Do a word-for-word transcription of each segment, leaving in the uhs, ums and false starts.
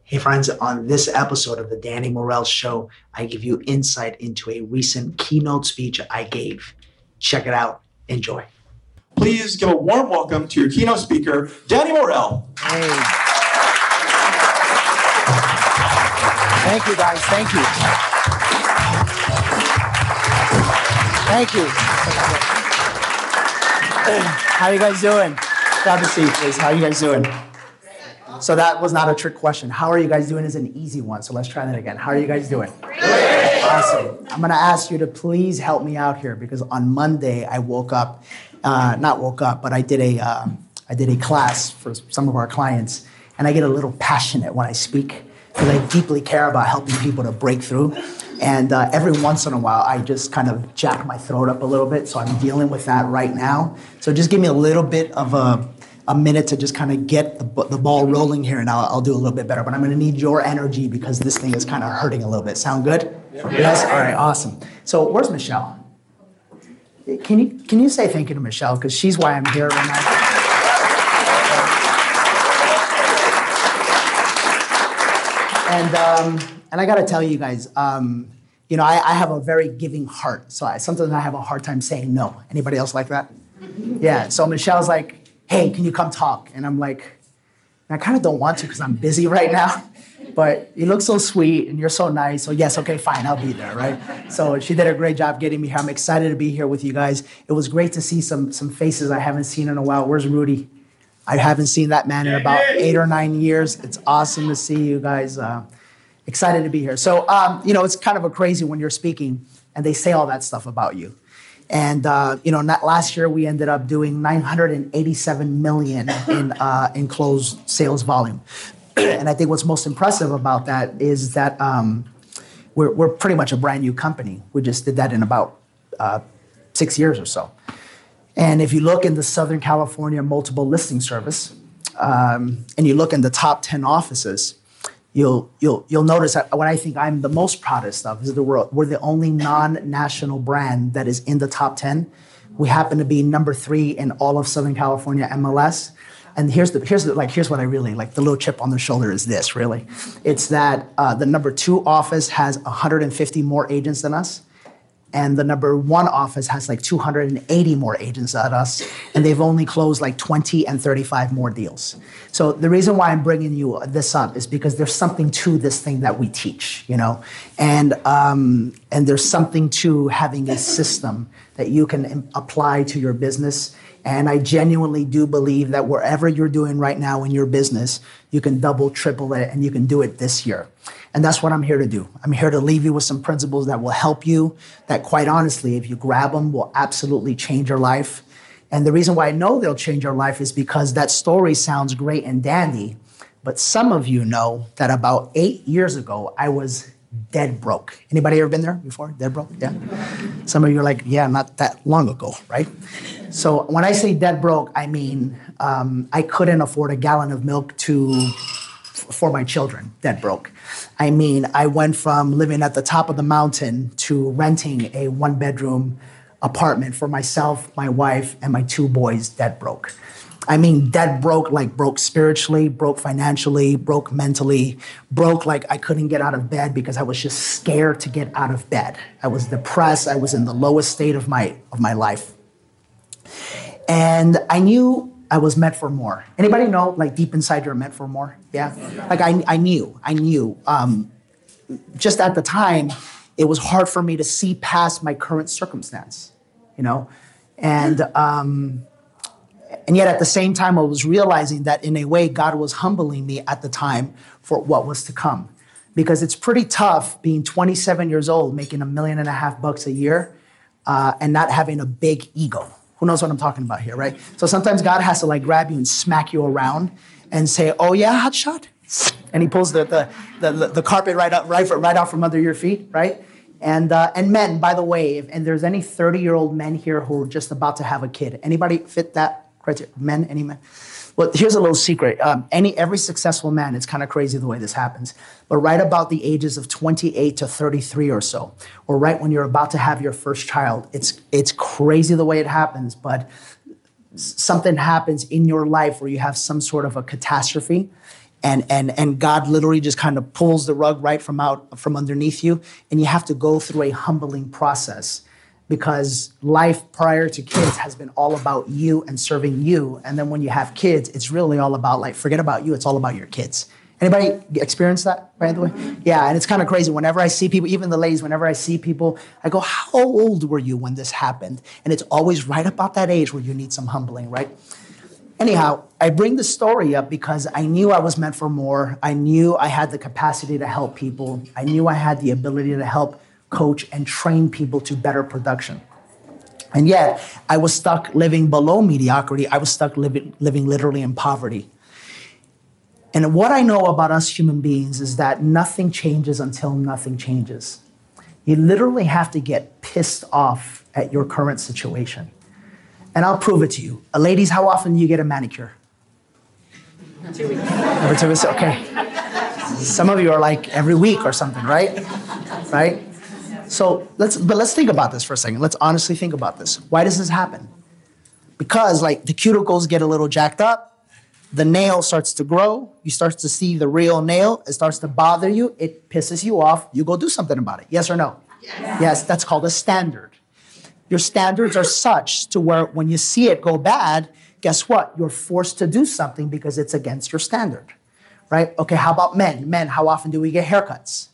Hey friends, on this episode of the Danny Morel Show, I give you insight into a recent keynote speech I gave. Check it out. Enjoy. Please give a warm welcome to your keynote speaker, Danny Morel. Hey. Thank you, guys. Thank you. Thank you. How you guys doing? Grab a seat, please. How you guys doing? So that was not a trick question. How are you guys doing is an easy one. So let's try that again. How are you guys doing? Great. Awesome. I'm going to ask you to please help me out here because on Monday I woke up, uh, not woke up, but I did a, uh, I did a class for some of our clients, and I get a little passionate when I speak because I deeply care about helping people to break through. And uh, every once in a while, I just kind of jack my throat up a little bit. So I'm dealing with that right now. So just give me a little bit of a a minute to just kind of get the, the ball rolling here, and I'll, I'll do a little bit better. But I'm going to need your energy because this thing is kind of hurting a little bit. Sound good? Yeah. Yes? All right, awesome. So where's Michelle? Can you can you say thank you to Michelle? Because she's why I'm here right now. And, um, and I got to tell you guys, um, you know, I, I have a very giving heart. So I, sometimes I have a hard time saying no. Anybody else like that? Yeah, so Michelle's like, hey, can you come talk? And I'm like, I kind of don't want to because I'm busy right now, but you look so sweet and you're so nice. So yes, okay, fine, I'll be there, right? So she did a great job getting me here. I'm excited to be here with you guys. It was great to see some, some faces I haven't seen in a while. Where's Rudy? I haven't seen that man in about eight or nine years. It's awesome to see you guys. Uh, excited to be here. So, um, you know, it's kind of a crazy when you're speaking and they say all that stuff about you. And, uh, you know, not, last year we ended up doing nine hundred eighty-seven million in uh, in closed sales volume. And I think what's most impressive about that is that um, we're, we're pretty much a brand new company. We just did that in about uh, six years or so. And if you look in the Southern California multiple listing service, um, and you look in the top ten offices, You'll, you'll, you'll notice that what I think I'm the most proudest of is that we're, we're the only non-national brand that is in the top ten. We happen to be number three in all of Southern California M L S. And here's the here's the, like here's what I really like. The little chip on the shoulder is this, really. It's that uh, the number two office has one hundred fifty more agents than us. And the number one office has like two hundred eighty more agents than us, and they've only closed like twenty and thirty-five more deals. So the reason why I'm bringing you this up is because there's something to this thing that we teach, you know, and um, and there's something to having a system that you can apply to your business. And I genuinely do believe that wherever you're doing right now in your business, you can double, triple it, and you can do it this year. And that's what I'm here to do. I'm here to leave you with some principles that will help you, that quite honestly, if you grab them, will absolutely change your life. And the reason why I know they'll change your life is because that story sounds great and dandy, but some of you know that about eight years ago, I was dead broke. Anybody ever been there before? Dead broke? Yeah. Some of you are like, yeah, not that long ago, right? So when I say dead broke, I mean um, I couldn't afford a gallon of milk to for my children, dead broke. I mean, I went from living at the top of the mountain to renting a one-bedroom apartment for myself, my wife, and my two boys, dead broke. I mean, dead broke, like broke spiritually, broke financially, broke mentally, broke like I couldn't get out of bed because I was just scared to get out of bed. I was depressed. I was in the lowest state of my of my life. And I knew I was meant for more. Anybody know, like deep inside you're meant for more? Yeah? Like I, I knew, I knew. Um, just at the time, it was hard for me to see past my current circumstance, you know? And... Um, And yet at the same time, I was realizing that in a way, God was humbling me at the time for what was to come. Because it's pretty tough being twenty-seven years old, making a million and a half bucks a year, uh, and not having a big ego. Who knows what I'm talking about here, right? So sometimes God has to like grab you and smack you around and say, oh yeah, hotshot. And he pulls the, the, the, the carpet right, up, right, right out from under your feet, right? And uh, and men, by the way, if, and there's any thirty-year-old men here who are just about to have a kid. Anybody fit that? Men, any men? Well, here's a little secret. Um, any every successful man, it's kind of crazy the way this happens, but right about the ages of twenty-eight to thirty-three or so, or right when you're about to have your first child, it's it's crazy the way it happens, but something happens in your life where you have some sort of a catastrophe, And, and, and God literally just kind of pulls the rug right from out from underneath you, and you have to go through a humbling process, because life prior to kids has been all about you and serving you. And then when you have kids, it's really all about, like, forget about you, it's all about your kids. Anybody experience that, by the way? Yeah, and it's kind of crazy. Whenever I see people, even the ladies, whenever I see people, I go, how old were you when this happened? And it's always right about that age where you need some humbling, right? Anyhow, I bring the story up because I knew I was meant for more. I knew I had the capacity to help people. I knew I had the ability to help coach and train people to better production. And yet, I was stuck living below mediocrity. I was stuck living, living literally in poverty. And what I know about us human beings is that nothing changes until nothing changes. You literally have to get pissed off at your current situation. And I'll prove it to you. Uh, ladies, how often do you get a manicure? Two weeks. Every two weeks, okay. Some of you are like every week or something, right? Right? So let's, but let's think about this for a second. Let's honestly think about this. Why does this happen? Because like the cuticles get a little jacked up, the nail starts to grow, you start to see the real nail, it starts to bother you, it pisses you off, you go do something about it. Yes or no? Yes, yes, that's called a standard. Your standards are such to where when you see it go bad, guess what? You're forced to do something because it's against your standard, right? Okay, how about men? Men, how often do we get haircuts?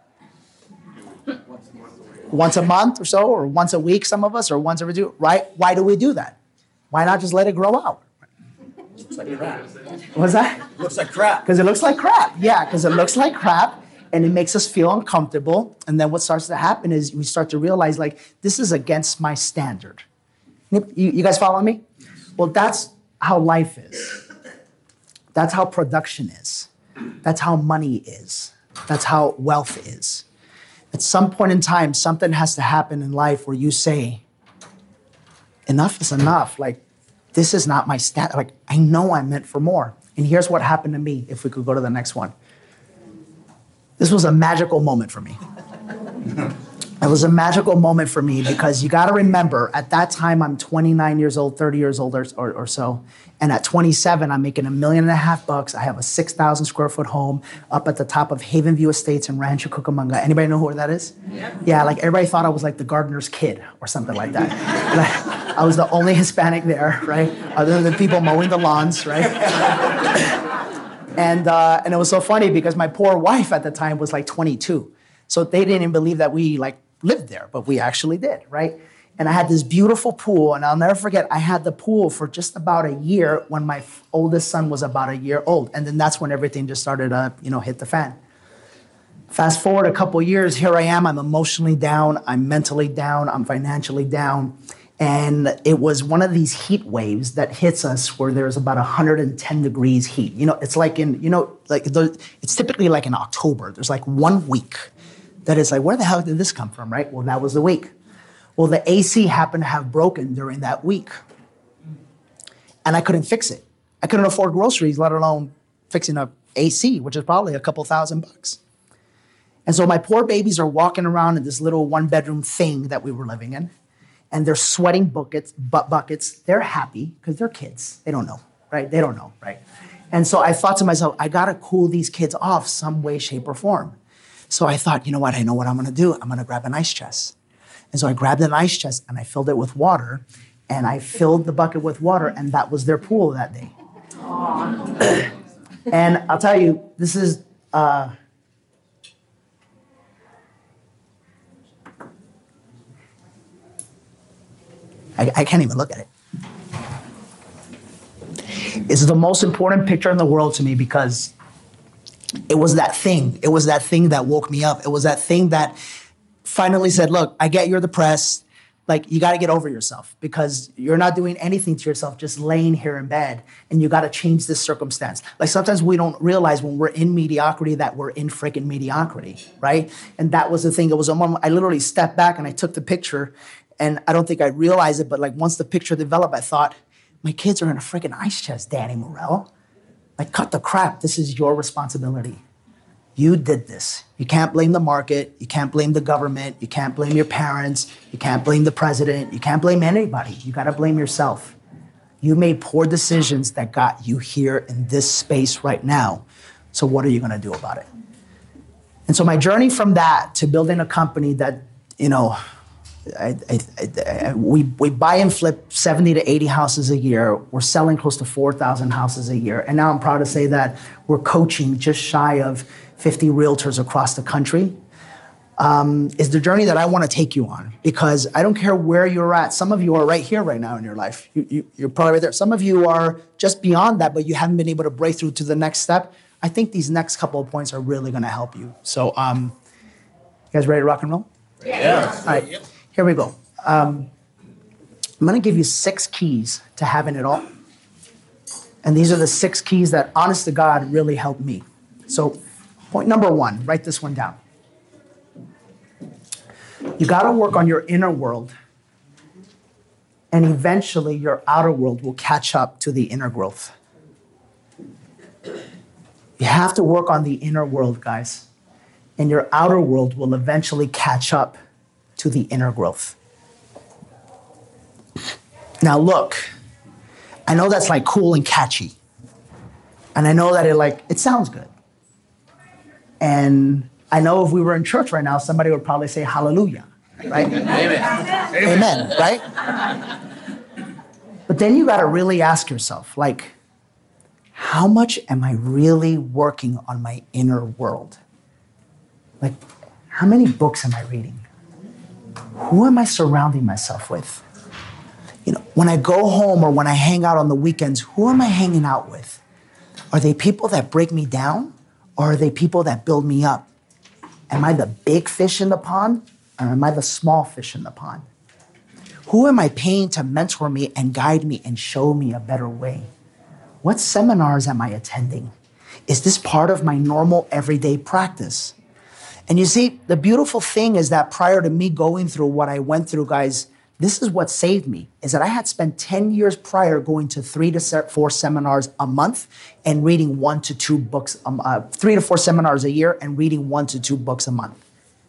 Once a month or so, or once a week, some of us, or once every two, right? Why do we do that? Why not just let it grow out? Looks like crap. What's that? Looks like crap. Because it looks like crap. Yeah, because it looks like crap, and it makes us feel uncomfortable. And then what starts to happen is we start to realize, like, this is against my standard. You, you guys follow me? Well, that's how life is. That's how production is. That's how money is. That's how wealth is. At some point in time, something has to happen in life where you say, enough is enough. Like, this is not my stat. Like, I know I'm meant for more. And here's what happened to me, if we could go to the next one. This was a magical moment for me. It was a magical moment for me because you got to remember, at that time, I'm twenty-nine years old, thirty years old or, or, or so. And at twenty-seven, I'm making a million and a half bucks. I have a six thousand square foot home up at the top of Haven View Estates in Rancho Cucamonga. Anybody know who that is? Yeah. Yeah, like everybody thought I was like the gardener's kid or something like that. Like, I was the only Hispanic there, right? Other than the people mowing the lawns, right? and, uh, and it was so funny because my poor wife at the time was like twenty-two. So they didn't even believe that we like lived there, but we actually did, right? And I had this beautiful pool, and I'll never forget, I had the pool for just about a year when my f- oldest son was about a year old. And then that's when everything just started to, you know, hit the fan. Fast forward a couple years, here I am, I'm emotionally down, I'm mentally down, I'm financially down. And it was one of these heat waves that hits us where there's about one hundred ten degrees heat. You know, it's like in, you know, like the, it's typically like in October. There's like one week that is like, where the hell did this come from, right? Well, that was the week. Well, the A C happened to have broken during that week. And I couldn't fix it. I couldn't afford groceries, let alone fixing a A C, which is probably a couple thousand bucks. And so my poor babies are walking around in this little one bedroom thing that we were living in. And they're sweating buckets, butt buckets. They're happy because they're kids. They don't know, right? They don't know, right? And so I thought to myself, I gotta cool these kids off some way, shape, or form. So I thought, you know what? I know what I'm gonna do. I'm gonna grab an ice chest. And so I grabbed an ice chest and I filled it with water, and I filled the bucket with water, and that was their pool that day. And I'll tell you, this is, uh, I, I can't even look at it. It's the most important picture in the world to me because it was that thing. It was that thing that woke me up. It was that thing that finally said, look, I get you're depressed. Like, you got to get over yourself because you're not doing anything to yourself, just laying here in bed, and you got to change this circumstance. Like, sometimes we don't realize when we're in mediocrity that we're in freaking mediocrity, right? And that was the thing. It was a moment I literally stepped back and I took the picture, and I don't think I realized it, but like once the picture developed, I thought, my kids are in a freaking ice chest, Danny Morel. Like, cut the crap. This is your responsibility. You did this. You can't blame the market. You can't blame the government. You can't blame your parents. You can't blame the president. You can't blame anybody. You got to blame yourself. You made poor decisions that got you here in this space right now. So what are you going to do about it? And so my journey from that to building a company that, you know, I, I, I, we, we buy and flip seventy to eighty houses a year. We're selling close to four thousand houses a year. And now I'm proud to say that we're coaching just shy of fifty realtors across the country. Um, is the journey that I want to take you on, because I don't care where you're at. Some of you are right here right now in your life. You, you, you're probably right there. Some of you are just beyond that, but you haven't been able to break through to the next step. I think these next couple of points are really going to help you. So, um, you guys ready to rock and roll? Yeah. All right, here we go. Um, I'm going to give you six keys to having it all. And these are the six keys that, honest to God, really helped me. So, point number one, write this one down. You got to work on your inner world, and eventually your outer world will catch up to the inner growth. You have to work on the inner world, guys, and your outer world will eventually catch up to the inner growth. Now, look, I know that's like cool and catchy, and I know that it like it sounds good, and I know if we were in church right now, somebody would probably say hallelujah, right? Amen. Amen, right? But then you got to really ask yourself, like, how much am I really working on my inner world? Like, how many books am I reading? Who am I surrounding myself with? You know, when I go home or when I hang out on the weekends, who am I hanging out with? Are they people that break me down, or are they people that build me up? Am I the big fish in the pond, or am I the small fish in the pond? Who am I paying to mentor me and guide me and show me a better way? What seminars am I attending? Is this part of my normal everyday practice? And you see, the beautiful thing is that prior to me going through what I went through, guys, this is what saved me, is that I had spent ten years prior going to three to four seminars a month and reading one to two books, um, uh, three to four seminars a year and reading one to two books a month.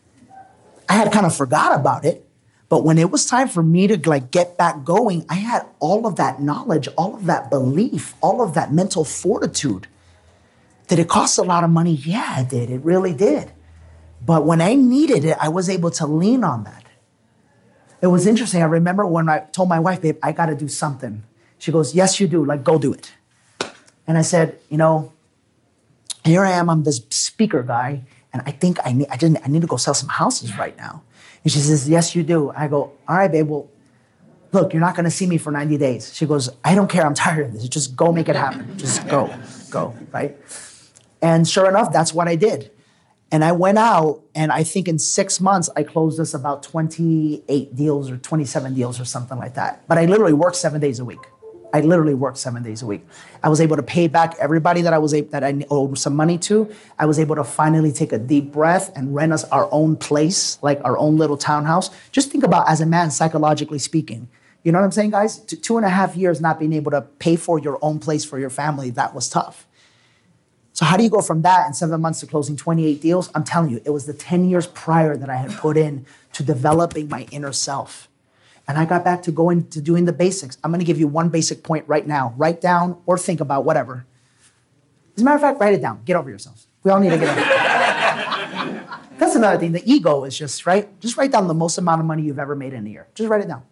I had kind of forgot about it, but when it was time for me to like get back going, I had all of that knowledge, all of that belief, all of that mental fortitude. Did it cost a lot of money? Yeah, it did. It really did. But when I needed it, I was able to lean on that. It was interesting. I remember when I told my wife, babe, I got to do something. She goes, yes, you do. Like, go do it. And I said, you know, here I am. I'm this speaker guy, and I think I need, I didn't, I need to go sell some houses right now. And she says, yes, you do. I go, all right, babe. Well, look, you're not going to see me for ninety days. She goes, I don't care. I'm tired of this. Just go make it happen. Just go, go, right? And sure enough, that's what I did. And I went out, and I think in six months, I closed us about twenty-eight deals or twenty-seven deals or something like that. But I literally worked seven days a week. I literally worked seven days a week. I was able to pay back everybody that I was able, that I owed some money to. I was able to finally take a deep breath and rent us our own place, like our own little townhouse. Just think about, as a man, psychologically speaking. You know what I'm saying, guys? Two, two and a half years not being able to pay for your own place for your family, that was tough. So how do you go from that in seven months to closing twenty-eight deals? I'm telling you, it was the ten years prior that I had put in to developing my inner self. And I got back to going to doing the basics. I'm gonna give you one basic point right now. Write down or think about, whatever. As a matter of fact, write it down. Get over yourselves. We all need to get over it. That's another thing. The ego is just, right? Just write down the most amount of money you've ever made in a year. Just write it down.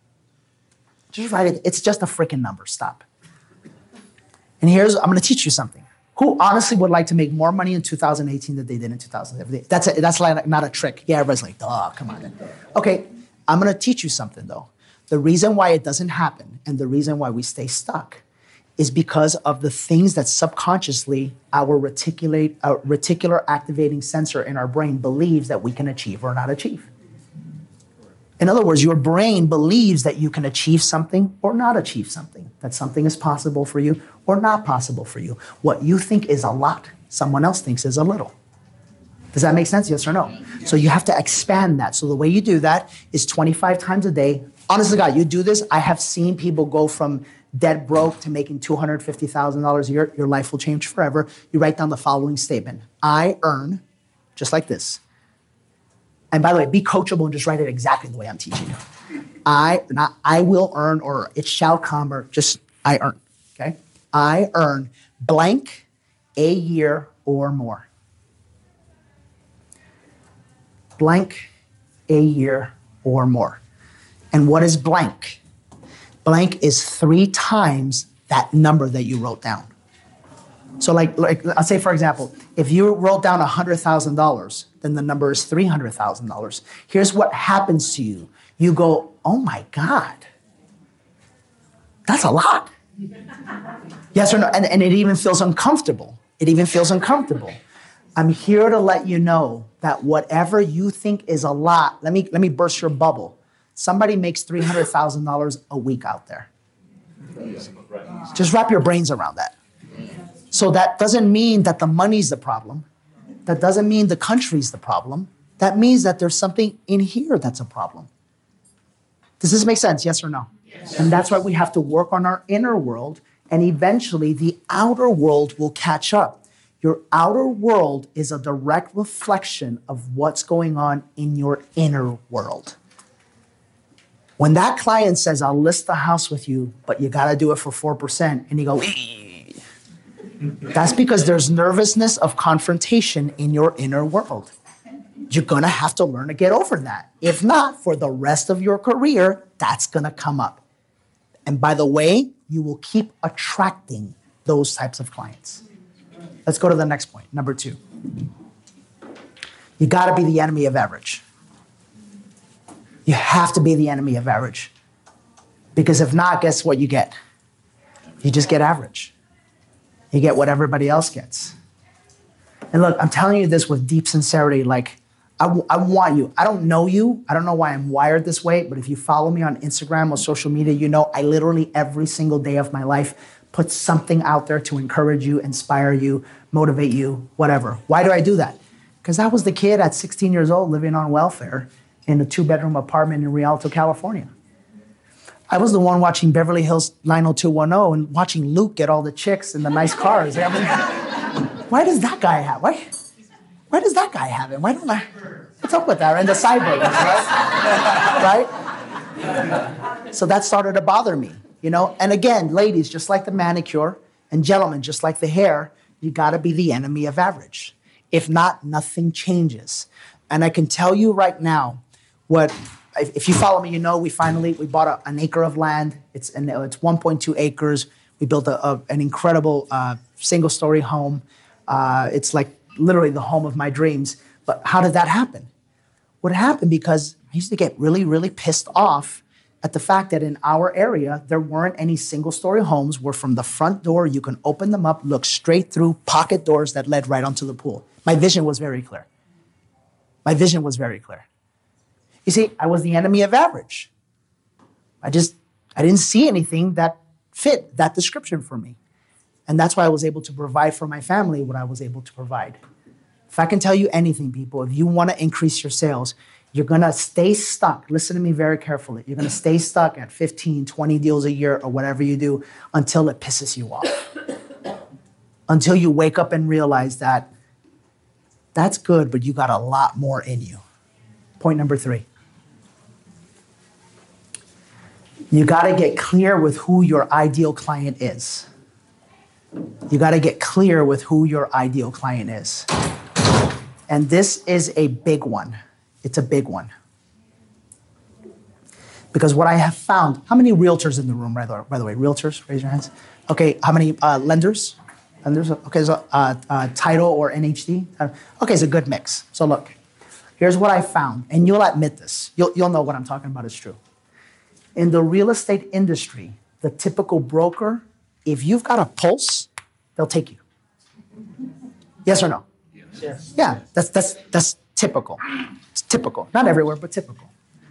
Just write it. It's just a freaking number. Stop. And here's, I'm gonna teach you something. Who honestly would like to make more money in two thousand eighteen than they did in two thousand seventeen? That's, a, that's like not a trick. Yeah, everybody's like, oh, come on. Okay, I'm gonna teach you something though. The reason why it doesn't happen and the reason why we stay stuck is because of the things that subconsciously our reticulate, our reticular activating sensor in our brain believes that we can achieve or not achieve. In other words, your brain believes that you can achieve something or not achieve something, that something is possible for you or not possible for you. What you think is a lot, someone else thinks is a little. Does that make sense? Yes or no? So you have to expand that. So the way you do that is twenty-five times a day. Honestly, God, you do this. I have seen people go from dead broke to making two hundred fifty thousand dollars a year. Your life will change forever. You write down the following statement. I earn, just like this. And by the way, be coachable and just write it exactly the way I'm teaching you. I, not I will earn, or it shall come, or just I earn, okay? I earn blank a year or more. Blank a year or more. And what is blank? Blank is three times that number that you wrote down. So like, like I'll say, for example, if you wrote down one hundred thousand dollars, then the number is three hundred thousand dollars. Here's what happens to you. You go, oh my God, that's a lot. Yes or no? And, and it even feels uncomfortable. It even feels uncomfortable. I'm here to let you know that whatever you think is a lot, let me, let me burst your bubble. Somebody makes three hundred thousand dollars a week out there. Just wrap your brains around that. So that doesn't mean that the money's the problem. That doesn't mean the country's the problem. That means that there's something in here that's a problem. Does this make sense? Yes or no? Yes. And that's why we have to work on our inner world, and eventually the outer world will catch up. Your outer world is a direct reflection of what's going on in your inner world. When that client says, I'll list the house with you, but you got to do it for four percent, and you go, ee, that's because there's nervousness of confrontation in your inner world. You're going to have to learn to get over that. If not, for the rest of your career, that's going to come up. And by the way, you will keep attracting those types of clients. Let's go to the next point, number two. You got to be the enemy of average. You have to be the enemy of average. Because if not, guess what you get? You just get average. You get what everybody else gets. And look, I'm telling you this with deep sincerity. Like, I, w- I want you. I don't know you. I don't know why I'm wired this way. But if you follow me on Instagram or social media, you know I literally every single day of my life put something out there to encourage you, inspire you, motivate you, whatever. Why do I do that? Because I was the kid at sixteen years old living on welfare in a two-bedroom apartment in Rialto, California. I was the one watching Beverly Hills nine oh two one oh and watching Luke get all the chicks in the nice cars. I mean, why does that guy have? Why, why does that guy have it? Why don't I? What's up with that? And the cyborg, right? Right? So that started to bother me, you know? And again, ladies, just like the manicure, and gentlemen, just like the hair, you gotta be the enemy of average. If not, nothing changes. And I can tell you right now, what, if you follow me, you know we finally, we bought a, an acre of land. It's and it's one point two acres. We built a, a, an incredible uh, single-story home. Uh, it's like literally the home of my dreams. But how did that happen? What happened because I used to get really, really pissed off at the fact that in our area, there weren't any single-story homes where from the front door, you can open them up, look straight through pocket doors that led right onto the pool. My vision was very clear. My vision was very clear. You see, I was the enemy of average. I just, I didn't see anything that fit that description for me. And that's why I was able to provide for my family what I was able to provide. If I can tell you anything, people, if you want to increase your sales, you're going to stay stuck. Listen to me very carefully. You're going to stay stuck at fifteen, twenty deals a year or whatever you do until it pisses you off. Until you wake up and realize that that's good, but you got a lot more in you. Point number three. You got to get clear with who your ideal client is. You got to get clear with who your ideal client is. And this is a big one. It's a big one. Because what I have found, how many realtors in the room, by the, by the way? Realtors, raise your hands. Okay, how many uh, lenders? Lenders, okay, so uh, uh, title or N H D? Uh, okay, it's a good mix. So look, here's what I found, and you'll admit this. You'll, you'll know what I'm talking about is true. In the real estate industry, the typical broker, if you've got a pulse, they'll take you. Yes or no? Yes. Yeah, that's, that's, that's typical. It's typical. Not everywhere, but typical.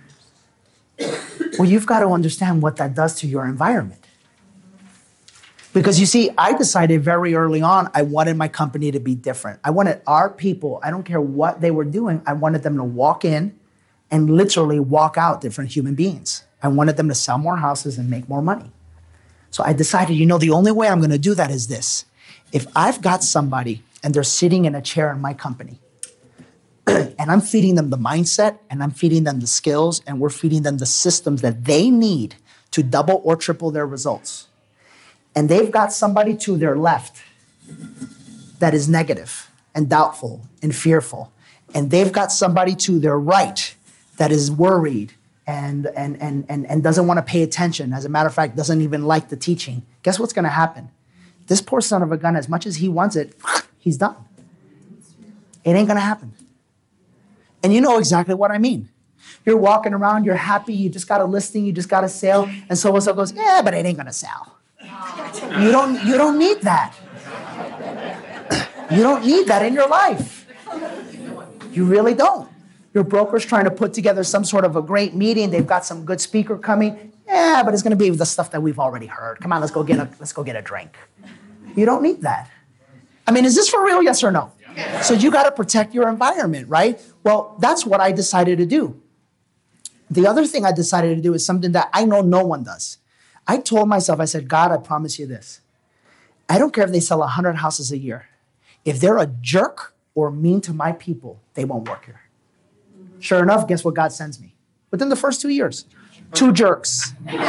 Well, you've got to understand what that does to your environment. Because you see, I decided very early on, I wanted my company to be different. I wanted our people, I don't care what they were doing, I wanted them to walk in and literally walk out different human beings. I wanted them to sell more houses and make more money. So I decided, you know, the only way I'm going to do that is this. If I've got somebody and they're sitting in a chair in my company, and I'm feeding them the mindset, and I'm feeding them the skills, and we're feeding them the systems that they need to double or triple their results. And they've got somebody to their left that is negative and doubtful and fearful, and they've got somebody to their right that is worried and, and, and, and, and doesn't want to pay attention, as a matter of fact, doesn't even like the teaching, guess what's going to happen? This poor son of a gun, as much as he wants it, he's done. It ain't going to happen. And you know exactly what I mean. You're walking around, you're happy, you just got a listing, you just got a sale, and so-and-so goes, yeah, but it ain't going to sell. You don't, you don't need that. You don't need that in your life. You really don't. Your broker's trying to put together some sort of a great meeting. They've got some good speaker coming. Yeah, but it's going to be the stuff that we've already heard. Come on, let's go get a, let's go get a drink. You don't need that. I mean, is this for real? Yes or no? So you got to protect your environment, right? Well, that's what I decided to do. The other thing I decided to do is something that I know no one does. I told myself, I said, God, I promise you this. I don't care if they sell one hundred houses a year. If they're a jerk or mean to my people, they won't work here. Sure enough, guess what God sends me? Within the first two years, two jerks.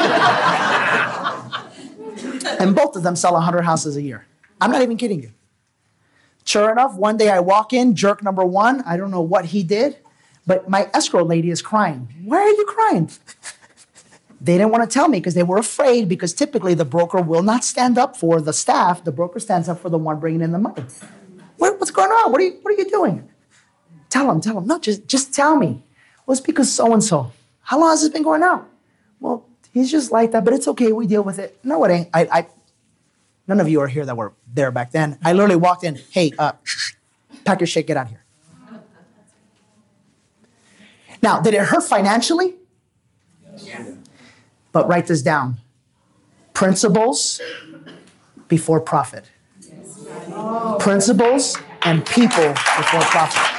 And both of them sell one hundred houses a year. I'm not even kidding you. Sure enough, one day I walk in, jerk number one, I don't know what he did, but my escrow lady is crying. Why are you crying? They didn't want to tell me because they were afraid, because typically the broker will not stand up for the staff. The broker stands up for the one bringing in the money. What, what's going on? What are you, what are you doing? Tell him, tell him. No, just, just tell me. Well, it's because so-and-so. How long has this been going on? Well, he's just like that, but it's okay. We deal with it. No, it ain't. I, I, none of you are here that were there back then. I literally walked in. Hey, uh, pack your shit, get out of here. Now, did it hurt financially? Yeah. But write this down. Principles before profit. Principles and people before profit.